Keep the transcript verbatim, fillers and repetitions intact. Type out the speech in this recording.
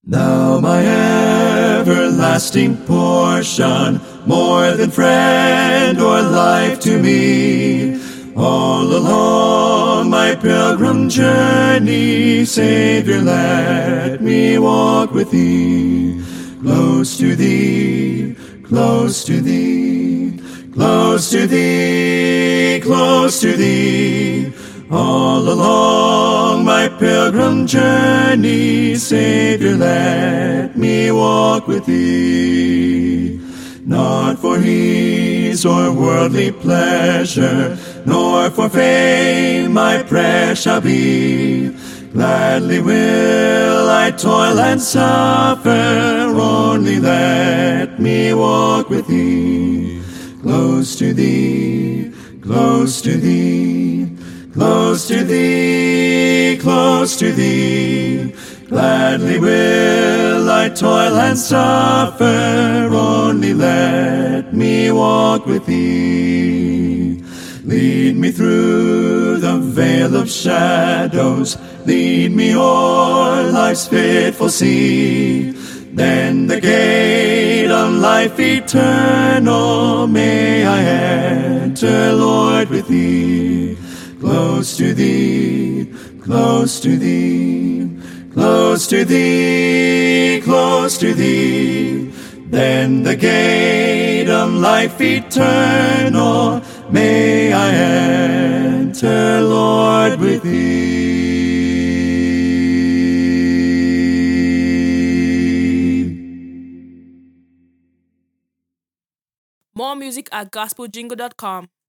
Thou my everlasting portion, more than friend or life to me. All along my pilgrim journey, Savior, let me walk with thee. Close to thee, close to thee, close to thee, close to thee. All along my pilgrim journey, Savior, let me walk with thee. Not for ease or worldly pleasure, nor for fame my prayer shall be. Gladly will I toil and suffer, only let me walk with thee. Close to thee, close to thee, close to thee, close to thee. Gladly will I toil and suffer, only let me walk with thee. Lead me through the vale of shadows, lead me o'er life's fitful sea. Then the gate of life eternal may I enter, Lord, with thee. Close to thee, close to thee, close to thee, close to thee. Then the gate of life eternal may I enter, Lord, with thee. More music at gospel jingle dot com.